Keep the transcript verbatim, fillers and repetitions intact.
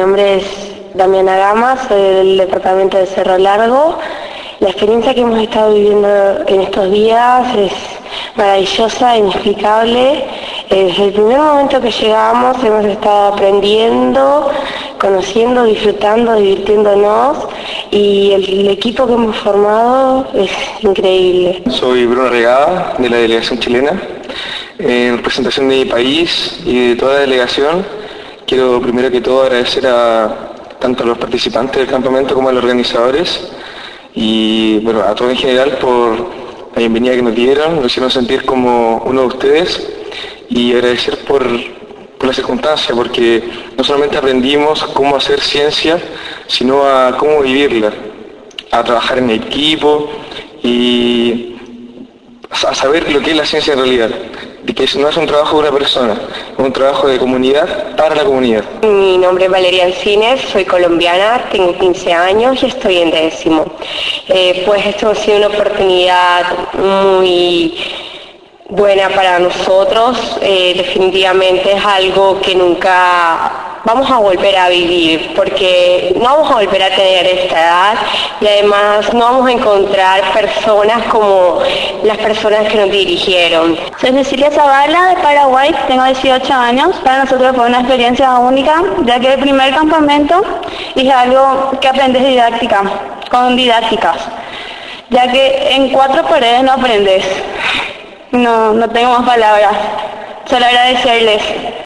nombre es Damiana Gama, soy del departamento de Cerro Largo. La experiencia que hemos estado viviendo en estos días es maravillosa, inexplicable. Desde el primer momento que llegamos hemos estado aprendiendo, conociendo, disfrutando, divirtiéndonos, y el, el equipo que hemos formado es increíble. Soy Bruno Regada, de la delegación chilena. En representación de mi país y de toda la delegación, quiero primero que todo agradecer a tanto a los participantes del campamento como a los organizadores y bueno, a todos en general por la bienvenida que nos dieron, nos hicieron sentir como uno de ustedes, y agradecer por, por la circunstancia, porque no solamente aprendimos cómo hacer ciencia, sino a cómo vivirla, a trabajar en equipo y a saber lo que es la ciencia en realidad, de que no es un trabajo de una persona, es un trabajo de comunidad para la comunidad. Mi nombre es Valeria Encines, soy colombiana, tengo quince años y estoy en décimo. Eh, pues esto ha sido una oportunidad muy buena para nosotros, eh, definitivamente es algo que nunca vamos a volver a vivir, porque no vamos a volver a tener esta edad y además no vamos a encontrar personas como las personas que nos dirigieron. Soy Cecilia Zavala, de Paraguay, tengo dieciocho años. Para nosotros fue una experiencia única, ya que el primer campamento es algo que aprendes didáctica, con didácticas, ya que en cuatro paredes no aprendes. No, no tengo más palabras, solo agradecerles.